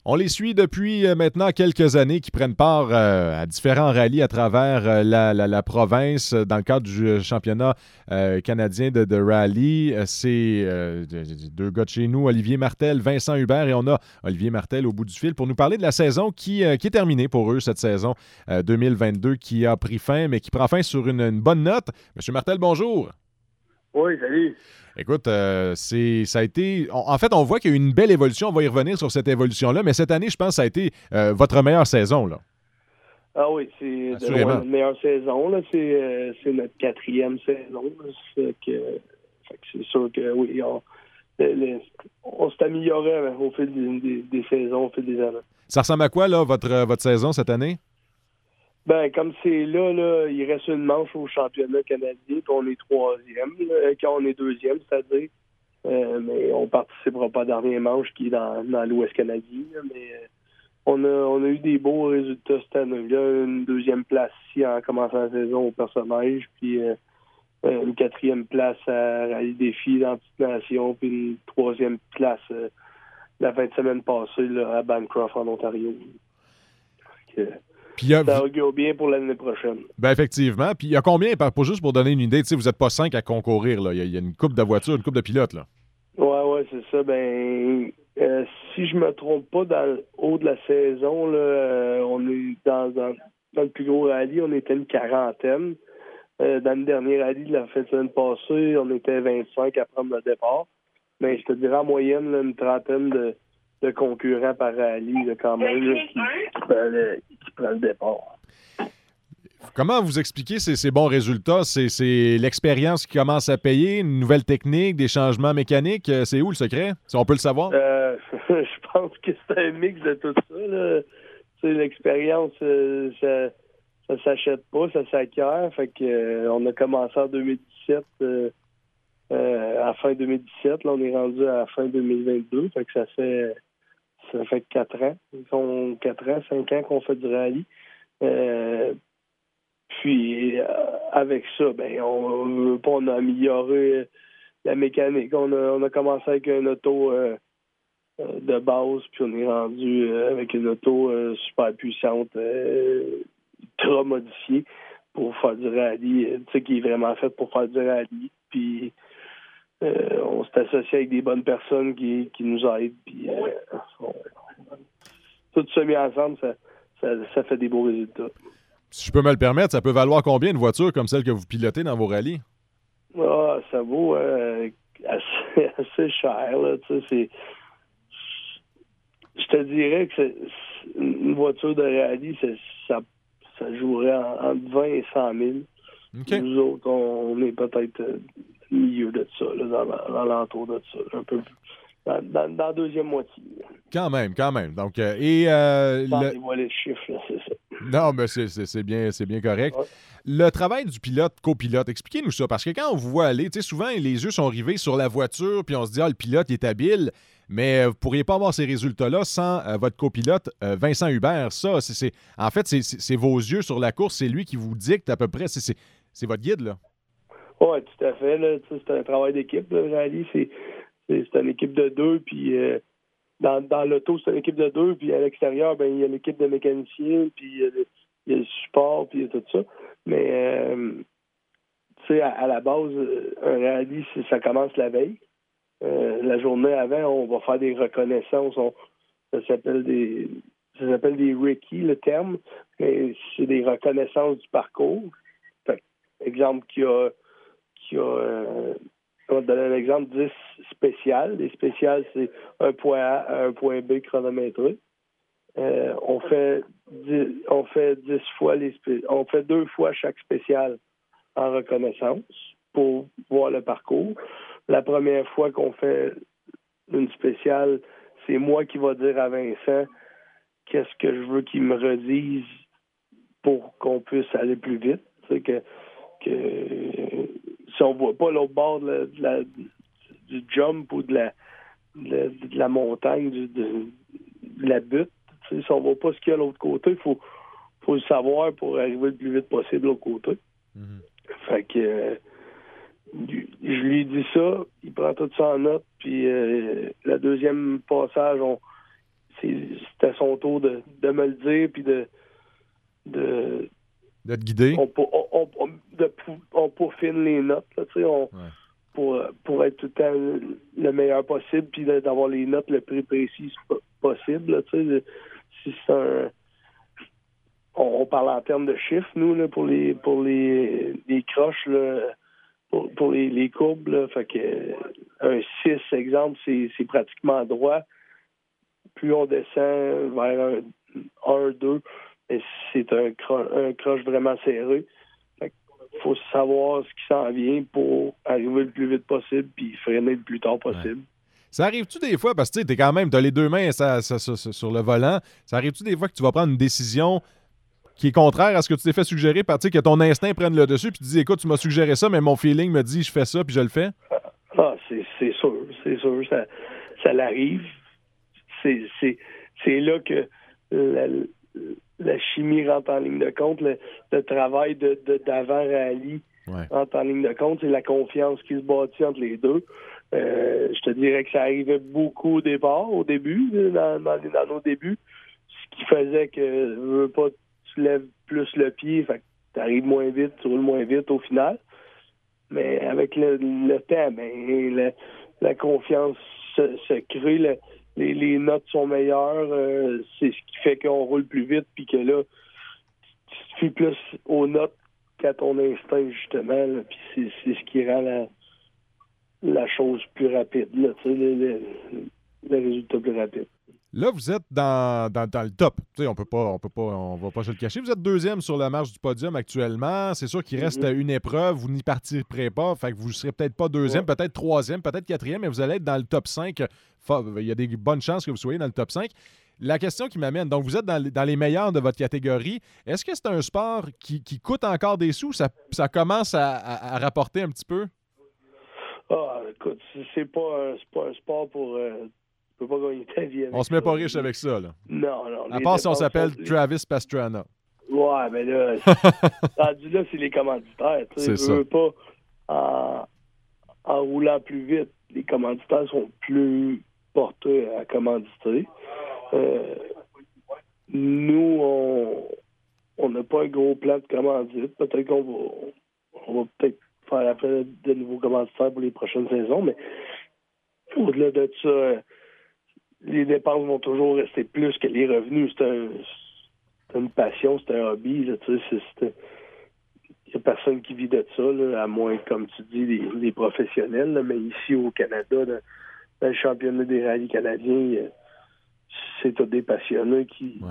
On les suit depuis maintenant quelques années qui prennent part à différents rallyes à travers la province dans le cadre du championnat canadien de rallye. C'est deux gars de chez nous, Olivier Martel, Vincent Hubert, et on a Olivier Martel au bout du fil pour nous parler de la saison qui est terminée pour eux, cette saison 2022 qui a pris fin, mais qui prend fin sur une bonne note. Monsieur Martel, bonjour. Oui, salut. Écoute, ça a été... En fait, on voit qu'il y a eu une belle évolution. On va y revenir sur cette évolution-là, mais cette année, je pense que ça a été votre meilleure saison, là. Ah oui, c'est Assurément. de loin notre meilleure saison. Là. C'est notre 4e saison. Là. Fait que c'est sûr que oui, on s'est amélioré au fil des saisons, au fil des années. Ça ressemble à quoi, là, votre saison cette année? Ben, comme c'est là, il reste une manche au championnat canadien, puis on est 3e, là, quand on est 2e, c'est-à-dire. Mais on participera pas à la dernière manche qui est dans l'Ouest canadien. Là, mais on a eu des beaux résultats cette année-là. Une 2e place ici en commençant la saison au personnage, puis une 4e place à Rallye Défi dans la Petite Nation, puis une 3e place la fin de semaine passée là, à Bancroft en Ontario. Puis ça augure bien pour l'année prochaine. Ben effectivement. Puis il y a combien, juste pour donner une idée, vous n'êtes pas 5 à concourir, là. Il y a une couple de voitures, une couple de pilotes, là. Ouais, c'est ça. Ben, si je me trompe pas, dans le haut de la saison, là, on est dans le plus gros rallye, on était une quarantaine. Dans le dernier rallye de la fin de semaine passée, on était 25 à prendre le départ. Mais je te dirais en moyenne, là, une trentaine de concurrents par rallye, là, quand même, là, qui prend le départ. Comment vous expliquez ces bons résultats? C'est l'expérience qui commence à payer, une nouvelle technique, des changements mécaniques? C'est où le secret? Si on peut le savoir? Je pense que c'est un mix de tout ça, là. L'expérience, ça s'achète pas, ça s'acquiert. Fait que on a commencé en 2017, à fin 2017. Là, on est rendu à la fin 2022. Fait que ça fait 4 ans. Ils font 4 ans, 5 ans qu'on fait du rallye. Puis avec ça, ben on a amélioré la mécanique. On a commencé avec un auto de base, puis on est rendu avec une auto super puissante, ultra modifiée pour faire du rallye, qui est vraiment faite pour faire du rallye. Puis on s'est associé avec des bonnes personnes qui nous aident. Puis tout ça mis ensemble, ça fait des beaux résultats. Si je peux me le permettre, ça peut valoir combien une voiture comme celle que vous pilotez dans vos rallyes? Ah, ça vaut assez cher, là. Je te dirais que une voiture de rallye, ça jouerait entre 20 et 100 000. Okay. Nous autres, on est peut-être au milieu de ça, là, dans l'entour de ça, un peu dans la deuxième moitié. Quand même. Donc, Sans dévoiler le chiffre, là, c'est ça. Non, mais c'est bien correct. Ouais. Le travail du pilote, copilote, expliquez-nous ça, parce que quand on vous voit aller, souvent les yeux sont rivés sur la voiture, puis on se dit, le pilote il est habile, mais vous ne pourriez pas avoir ces résultats-là sans votre copilote, Vincent Hubert. Ça, en fait, c'est vos yeux sur la course, c'est lui qui vous dicte à peu près, c'est votre guide, là. Oui, tout à fait. Là, c'est un travail d'équipe, le rallye. C'est une équipe de 2, puis dans l'auto, c'est une équipe de 2, puis à l'extérieur, ben il y a l'équipe de mécaniciens, puis il y a le support, puis il y a tout ça. Mais, à la base, un rallye, ça commence la veille. La journée avant, on va faire des reconnaissances. Ça s'appelle des recce, le terme. Mais c'est des reconnaissances du parcours. Fait, exemple, on va te donner un exemple, 10 spéciales. Les spéciales, c'est un point A à un point B chronométré. On fait 10 fois on fait 2 fois chaque spéciale en reconnaissance pour voir le parcours. La première fois qu'on fait une spéciale, c'est moi qui va dire à Vincent qu'est-ce que je veux qu'il me redise pour qu'on puisse aller plus vite. Tu sais, que si on voit pas l'autre bord du jump ou de la montagne, de la butte, tu sais, si on voit pas ce qu'il y a de l'autre côté, il faut le savoir pour arriver le plus vite possible de l'autre côté. Mm-hmm. Fait que je lui dis ça, il prend tout ça en note, puis la deuxième passage, c'était son tour de me le dire, puis de te guider. On peaufine les notes, là, tu sais, pour être tout le temps le meilleur possible, puis d'avoir les notes le plus précises possible, là, tu sais. Si c'est on parle en termes de chiffres, nous, là, pour les croches, là, pour les courbes, là, fait que un 6, exemple, c'est pratiquement droit. Plus on descend vers un 2, c'est un croche vraiment serré. Fait qu'il faut savoir ce qui s'en vient pour arriver le plus vite possible puis freiner le plus tard possible. Ouais. Ça arrive-tu des fois, parce que tu as les deux mains sur le volant, ça arrive-tu des fois que tu vas prendre une décision qui est contraire à ce que tu t'es fait suggérer, que ton instinct prenne le dessus, puis tu dis, écoute, tu m'as suggéré ça, mais mon feeling me dit, je fais ça, puis je le fais? Ah, c'est sûr, ça l'arrive. C'est là que la chimie rentre en ligne de compte, le travail d'avant-rallye rentre en ligne de compte, c'est la confiance qui se bâtit entre les deux. Je te dirais que ça arrivait beaucoup au début, dans nos débuts, ce qui faisait que tu lèves plus le pied, fait que tu arrives moins vite, tu roules moins vite au final. Mais avec le temps, la confiance se crée, les notes sont meilleures, c'est ce qui fait qu'on roule plus vite, puis que là, tu te fies plus aux notes qu'à ton instinct, justement, là, puis c'est ce qui rend la chose plus rapide, là, tu sais, le résultat plus rapide. Là, vous êtes dans le top. Tu sais, on va pas se le cacher. Vous êtes deuxième sur la marche du podium actuellement. C'est sûr qu'il reste une épreuve. Vous n'y partirez pas. Fait que vous ne serez peut-être pas deuxième, peut-être troisième, peut-être quatrième, mais vous allez être dans le top 5. Il y a des bonnes chances que vous soyez dans le top 5. La question qui m'amène, donc vous êtes dans les meilleurs de votre catégorie. Est-ce que c'est un sport qui coûte encore des sous? Ça commence à rapporter un petit peu? Ah, écoute, c'est pas un sport pour... Tu peux pas gagner ta vie avec ça. On se met pas riche avec ça, là. Non. À part si on s'appelle Travis Pastrana. Ouais, mais là, rendu là, c'est les commanditaires. C'est ça. Veux pas, en roulant plus vite, les commanditaires sont plus portés à commanditer. Nous, on n'a pas un gros plan de commandite. Peut-être on va peut-être faire après de nouveaux commanditaires pour les prochaines saisons, mais au-delà de ça, les dépenses vont toujours rester plus que les revenus. C'est une passion, c'est un hobby. Il n'y a personne qui vit de ça, là, à moins, comme tu dis, les professionnels. Là, mais ici, au Canada, dans le championnat des rallyes canadiens, c'est tous des passionnés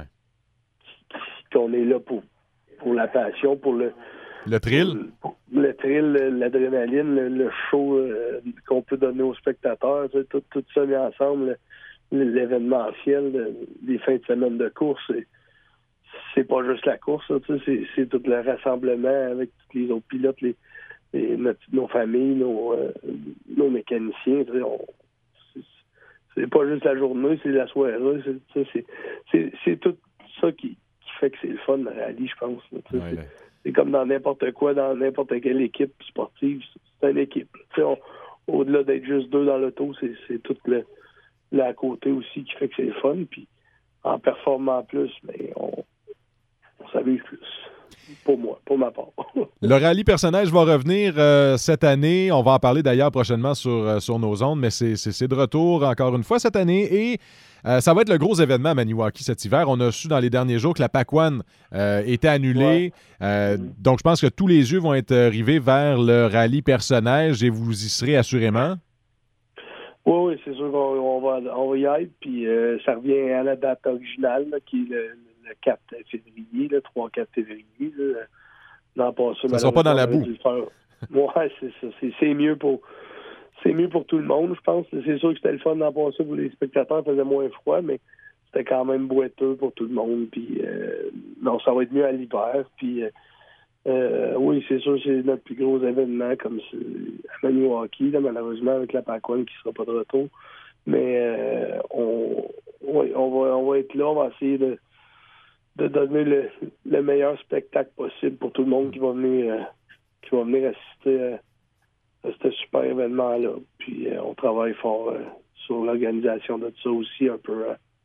qu'on est là pour la passion, pour le thrill. Le thrill, l'adrénaline, le show qu'on peut donner aux spectateurs, tout ça mis ensemble, l'événementiel, les fins de semaine de course, c'est pas juste la course, c'est tout le rassemblement avec tous les autres pilotes, nos familles, nos mécaniciens. C'est pas juste la journée, c'est la soirée. C'est tout ça qui fait que c'est le fun, la rallye, je pense. C'est comme dans n'importe quoi, dans n'importe quelle équipe sportive, c'est une équipe. Au-delà d'être juste deux dans l'auto, c'est tout le à côté aussi qui fait que c'est le fun. Puis en performant plus, mais on s'amuse plus. Pour moi, pour ma part. Le rallye personnage va revenir cette année. On va en parler d'ailleurs prochainement sur nos ondes, mais c'est de retour encore une fois cette année. Et ça va être le gros événement à Maniwaki cet hiver. On a su dans les derniers jours que la PAC-1 était annulée. Ouais. Donc, je pense que tous les yeux vont être rivés vers le rallye personnage et vous y serez assurément. Oui, c'est sûr qu'on va y être. Puis ça revient à la date originale, là, qui est le 4 février, le 3-4 février. L'an passé, ça ne sera pas dans la boue. Oui, c'est ça. C'est mieux pour tout le monde, je pense. C'est sûr que c'était le fun l'an passé pour les spectateurs, il faisait moins froid, mais c'était quand même boiteux pour tout le monde. Puis non, ça va être mieux à l'hiver. Puis oui, c'est sûr, c'est notre plus gros événement comme à Maniwaki, là, malheureusement, avec la PAC-1 qui ne sera pas de retour. Mais on va être là, on va essayer de donner le meilleur spectacle possible pour tout le monde qui va venir assister à ce super événement-là. Puis on travaille fort sur l'organisation de ça aussi un peu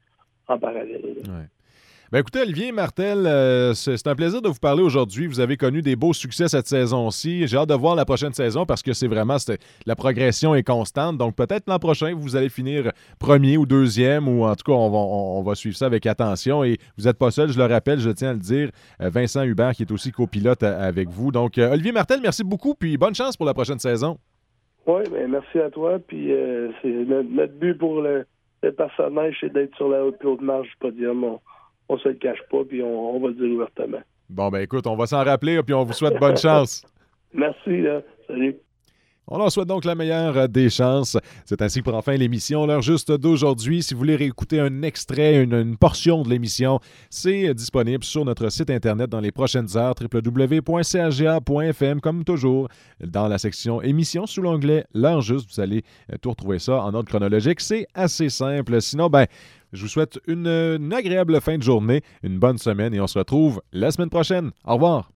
en parallèle. Ouais. Ben écoutez, Olivier Martel, c'est un plaisir de vous parler aujourd'hui. Vous avez connu des beaux succès cette saison-ci. J'ai hâte de voir la prochaine saison parce que la progression est constante. Donc peut-être l'an prochain, vous allez finir premier ou deuxième, ou en tout cas, on va suivre ça avec attention. Et vous n'êtes pas seul, je le rappelle, je tiens à le dire. Vincent Hubert qui est aussi copilote avec vous. Donc Olivier Martel, merci beaucoup, puis bonne chance pour la prochaine saison. Oui, ben merci à toi. Puis c'est notre but pour le personnage, c'est d'être sur la haute marche du podium. On se le cache pas, puis on va le dire ouvertement. Bon, ben écoute, on va s'en rappeler, puis on vous souhaite bonne chance. Merci, là. Salut. On leur souhaite donc la meilleure des chances. C'est ainsi que prend fin l'émission. L'heure juste d'aujourd'hui. Si vous voulez réécouter un extrait, une portion de l'émission, c'est disponible sur notre site Internet dans les prochaines heures, www.chga.fm, comme toujours. Dans la section émissions, sous l'onglet L'heure juste, vous allez tout retrouver ça en ordre chronologique. C'est assez simple. Sinon, je vous souhaite une agréable fin de journée, une bonne semaine et on se retrouve la semaine prochaine. Au revoir.